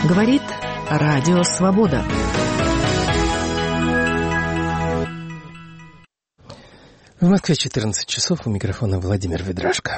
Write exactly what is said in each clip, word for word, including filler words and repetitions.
Говорит Радио Свобода. В Москве четырнадцать часов, у микрофона Владимир Ведрашко.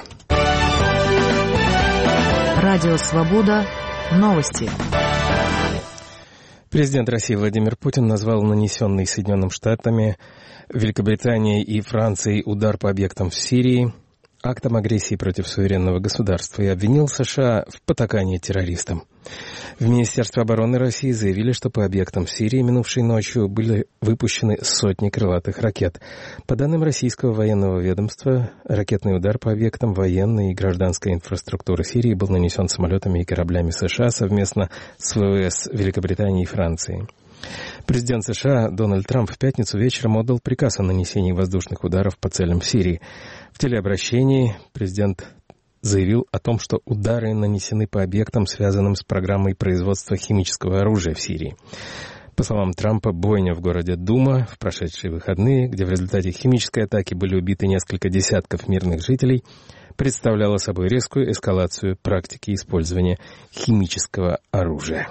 Радио Свобода. Новости. Президент России Владимир Путин назвал нанесенный Соединенными Штатами, Великобританией и Францией удар по объектам в Сирии актом агрессии против суверенного государства и обвинил США в потакании террористам. В Министерстве обороны России заявили, что по объектам в Сирии минувшей ночью были выпущены сотни крылатых ракет. По данным российского военного ведомства, ракетный удар по объектам военной и гражданской инфраструктуры Сирии был нанесен самолетами и кораблями США совместно с ВВС Великобритании и Франции. Президент США Дональд Трамп в пятницу вечером отдал приказ о нанесении воздушных ударов по целям в Сирии. В телеобращении президент заявил о том, что удары нанесены по объектам, связанным с программой производства химического оружия в Сирии. По словам Трампа, бойня в городе Дума в прошедшие выходные, где в результате химической атаки были убиты несколько десятков мирных жителей, представляла собой резкую эскалацию практики использования химического оружия.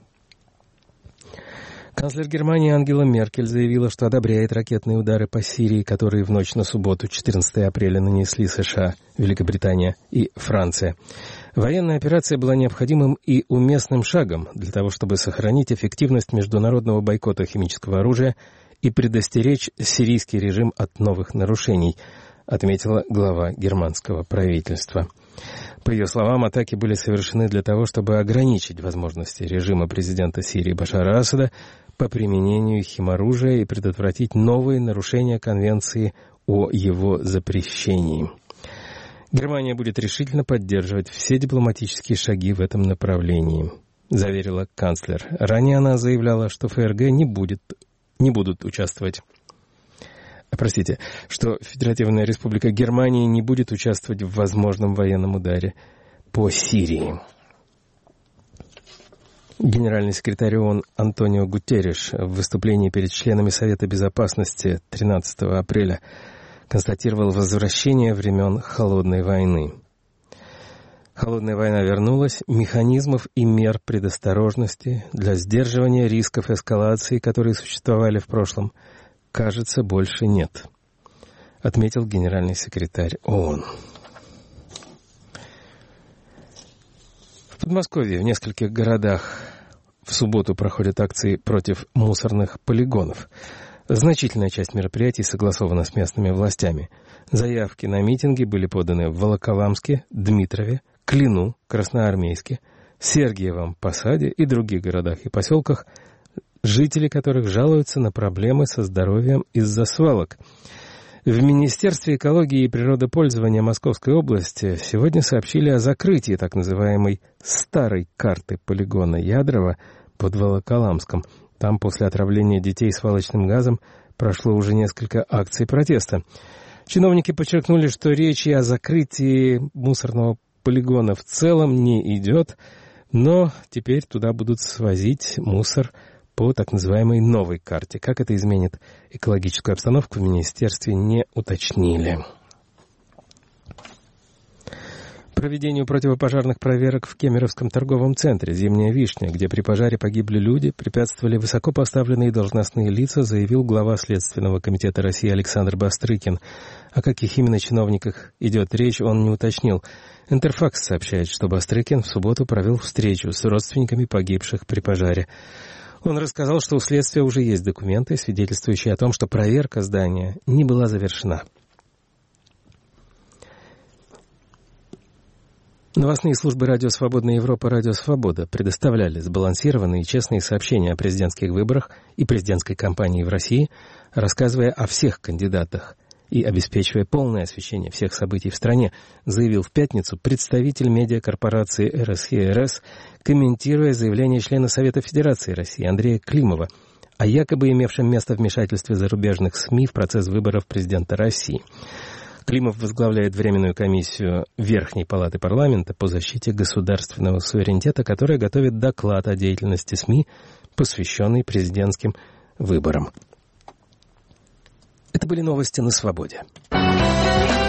Канцлер Германии Ангела Меркель заявила, что одобряет ракетные удары по Сирии, которые в ночь на субботу, четырнадцатого апреля, нанесли США, Великобритания и Франция. Военная операция была необходимым и уместным шагом для того, чтобы сохранить эффективность международного бойкота химического оружия и предостеречь сирийский режим от новых нарушений, отметила глава германского правительства. По ее словам, атаки были совершены для того, чтобы ограничить возможности режима президента Сирии Башара Асада по применению химоружия и предотвратить новые нарушения Конвенции о его запрещении. Германия будет решительно поддерживать все дипломатические шаги в этом направлении, заверила канцлер. Ранее она заявляла, что ФРГ не будет, не будут участвовать Простите, что Федеративная Республика Германия не будет участвовать в возможном военном ударе по Сирии. Генеральный секретарь ООН Антонио Гутерриш в выступлении перед членами Совета Безопасности тринадцатого апреля констатировал возвращение времен Холодной войны. Холодная война вернулась, механизмов и мер предосторожности для сдерживания рисков эскалации, которые существовали в прошлом, кажется, больше нет, отметил генеральный секретарь ООН. В Подмосковье в нескольких городах в субботу проходят акции против мусорных полигонов. Значительная часть мероприятий согласована с местными властями. Заявки на митинги были поданы в Волоколамске, Дмитрове, Клину, Красноармейске, Сергиевом Посаде и других городах и поселках, жители которых жалуются на проблемы со здоровьем из-за свалок. В Министерстве экологии и природопользования Московской области сегодня сообщили о закрытии так называемой старой карты полигона Ядрово под Волоколамском. Там после отравления детей свалочным газом прошло уже несколько акций протеста. Чиновники подчеркнули, что речи о закрытии мусорного полигона в целом не идет, но теперь туда будут свозить мусор по так называемой новой карте. Как это изменит экологическую обстановку, в министерстве не уточнили. Проведению противопожарных проверок в Кемеровском торговом центре «Зимняя вишня», где при пожаре погибли люди, препятствовали высокопоставленные должностные лица, заявил глава Следственного комитета России Александр Бастрыкин. О каких именно чиновниках идет речь, он не уточнил. Интерфакс сообщает, что Бастрыкин в субботу провел встречу с родственниками погибших при пожаре. Он рассказал, что у следствия уже есть документы, свидетельствующие о том, что проверка здания не была завершена. Новостные службы «Радио Свободная Европа» «Радио Свобода» предоставляли сбалансированные и честные сообщения о президентских выборах и президентской кампании в России, рассказывая о всех кандидатах и обеспечивая полное освещение всех событий в стране, заявил в пятницу представитель медиакорпорации эр эс и эр эс, комментируя заявление члена Совета Федерации России Андрея Климова о якобы имевшем место вмешательстве зарубежных СМИ в процесс выборов президента России. Климов возглавляет Временную комиссию Верхней палаты парламента по защите государственного суверенитета, которая готовит доклад о деятельности СМИ, посвященный президентским выборам. Это были новости на Свободе.